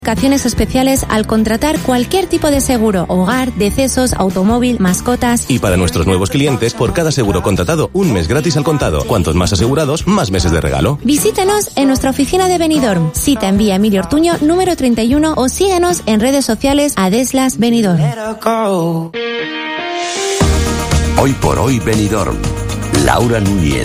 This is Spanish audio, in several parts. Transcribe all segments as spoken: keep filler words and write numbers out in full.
Bonificaciones especiales al contratar cualquier tipo de seguro, hogar, decesos, automóvil, mascotas. Y para nuestros nuevos clientes, por cada seguro contratado, un mes gratis al contado. Cuantos más asegurados, más meses de regalo. Visítanos en nuestra oficina de Benidorm, Cita en Vía Emilio Ortuño, número treinta y uno, o síguenos en redes sociales Adeslas Benidorm. Hoy por hoy Benidorm. Laura Núñez.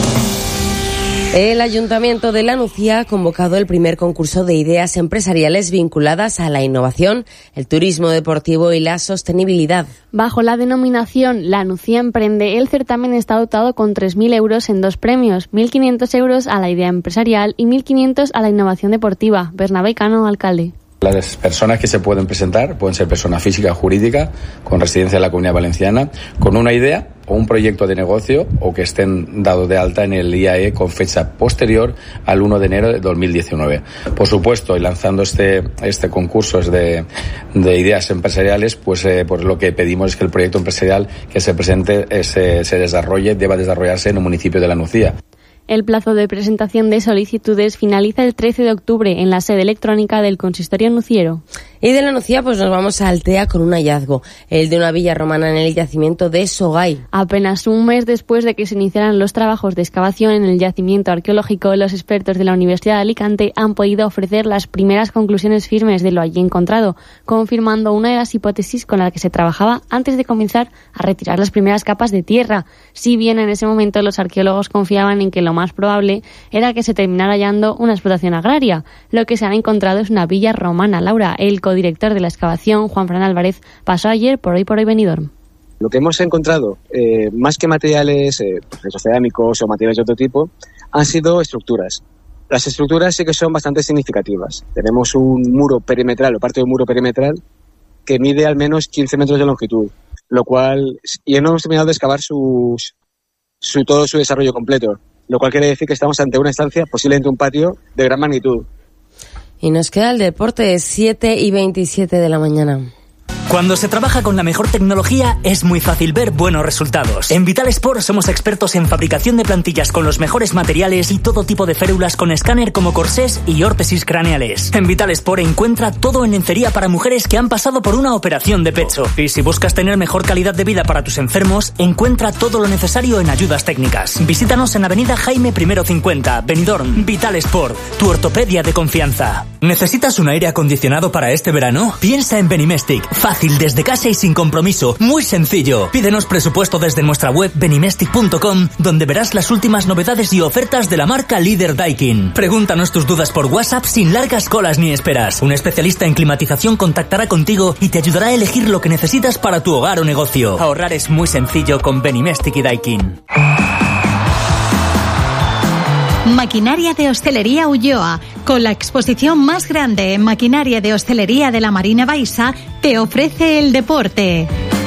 El Ayuntamiento de La Nucía ha convocado el primer concurso de ideas empresariales vinculadas a la innovación, el turismo deportivo y la sostenibilidad. Bajo la denominación La Nucía Emprende, el certamen está dotado con tres mil euros en dos premios, mil quinientos euros a la idea empresarial y mil quinientos a la innovación deportiva. Bernabé Cano, alcalde. Las personas que se pueden presentar pueden ser personas físicas, jurídicas, con residencia en la Comunidad Valenciana, con una idea o un proyecto de negocio o que estén dados de alta en el I A E con fecha posterior al uno de enero de dos mil diecinueve. Por supuesto, y lanzando este este concurso de, de ideas empresariales, pues, eh, pues lo que pedimos es que el proyecto empresarial que se presente eh, se, se desarrolle, deba desarrollarse en el municipio de La Nucía. El plazo de presentación de solicitudes finaliza el trece de octubre en la sede electrónica del Consistorio Nuciero. Y de La Nucía pues nos vamos a Altea con un hallazgo, el de una villa romana en el yacimiento de Sogay. Apenas un mes después de que se iniciaran los trabajos de excavación en el yacimiento arqueológico, los expertos de la Universidad de Alicante han podido ofrecer las primeras conclusiones firmes de lo allí encontrado, confirmando una de las hipótesis con la que se trabajaba antes de comenzar a retirar las primeras capas de tierra. Si bien en ese momento los arqueólogos confiaban en que lo más probable era que se terminara hallando una explotación agraria, lo que se ha encontrado es una villa romana. Laura, el director de la excavación, Juan Fran Álvarez, pasó ayer por Hoy por Hoy Benidorm. Lo que hemos encontrado, eh, más que materiales eh, pues, cerámicos o materiales de otro tipo, han sido estructuras. Las estructuras sí que son bastante significativas. Tenemos un muro perimetral, o parte de un muro perimetral, que mide al menos quince metros de longitud, lo cual, y no hemos terminado de excavar sus, su, todo su desarrollo completo, lo cual quiere decir que estamos ante una estancia, posiblemente un patio, de gran magnitud. Y nos queda el deporte, siete y veintisiete de la mañana. Cuando se trabaja con la mejor tecnología es muy fácil ver buenos resultados. En Vital Sport somos expertos en fabricación de plantillas con los mejores materiales y todo tipo de férulas con escáner como corsés y órtesis craneales. En Vital Sport encuentra todo en lencería para mujeres que han pasado por una operación de pecho. Y si buscas tener mejor calidad de vida para tus enfermos, encuentra todo lo necesario en ayudas técnicas. Visítanos en Avenida Jaime I cincuenta, Benidorm. Vital Sport, tu ortopedia de confianza. ¿Necesitas un aire acondicionado para este verano? Piensa en Benimestic. Fácil, desde casa y sin compromiso. Muy sencillo. Pídenos presupuesto desde nuestra web benimestic punto com, donde verás las últimas novedades y ofertas de la marca líder Daikin. Pregúntanos tus dudas por WhatsApp sin largas colas ni esperas. Un especialista en climatización contactará contigo y te ayudará a elegir lo que necesitas para tu hogar o negocio. Ahorrar es muy sencillo con Benimestic y Daikin. Maquinaria de Hostelería Ulloa, con la exposición más grande en maquinaria de hostelería de la Marina Baixa, te ofrece el deporte.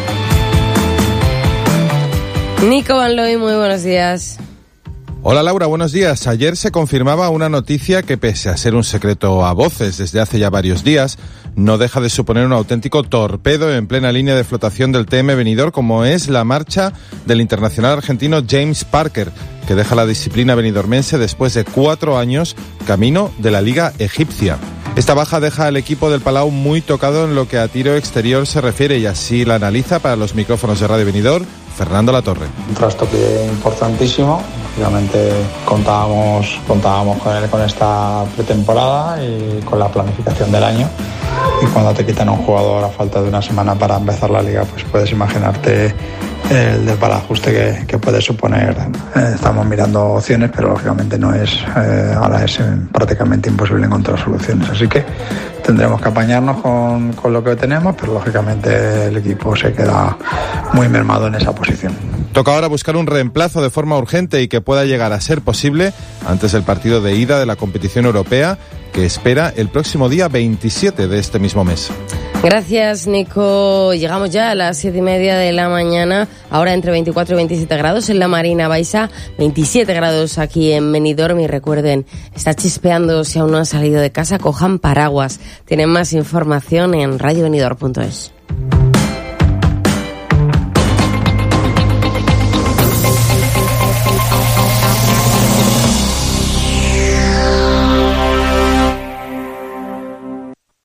Nico Van Looy, muy buenos días. Hola Laura, buenos días. Ayer se confirmaba una noticia que, pese a ser un secreto a voces desde hace ya varios días, no deja de suponer un auténtico torpedo en plena línea de flotación del T M Benidorm, como es la marcha del internacional argentino James Parker, que deja la disciplina benidormense después de cuatro años camino de la Liga Egipcia. Esta baja deja al equipo del Palau muy tocado en lo que a tiro exterior se refiere, y así la analiza para los micrófonos de Radio Benidorm Fernando Latorre. Un trastoque importantísimo. Lógicamente contábamos, contábamos con él con esta pretemporada y con la planificación del año. Y cuando te quitan a un jugador a falta de una semana para empezar la liga, pues puedes imaginarte el desbarajuste que, que puede suponer. Eh, estamos mirando opciones, pero lógicamente no es, eh, ahora es prácticamente imposible encontrar soluciones. Así que tendremos que apañarnos con, con lo que tenemos, pero lógicamente el equipo se queda muy mermado en esa posición. Toca ahora buscar un reemplazo de forma urgente y que pueda llegar a ser posible antes del partido de ida de la competición europea, que espera el próximo día veintisiete de este mismo mes. Gracias, Nico. Llegamos ya a las siete y media de la mañana, ahora entre veinticuatro y veintisiete grados en la Marina Baixa, veintisiete grados aquí en Benidorm. Y recuerden, está chispeando, si aún no han salido de casa, cojan paraguas. Tienen más información en radio benidorm punto es.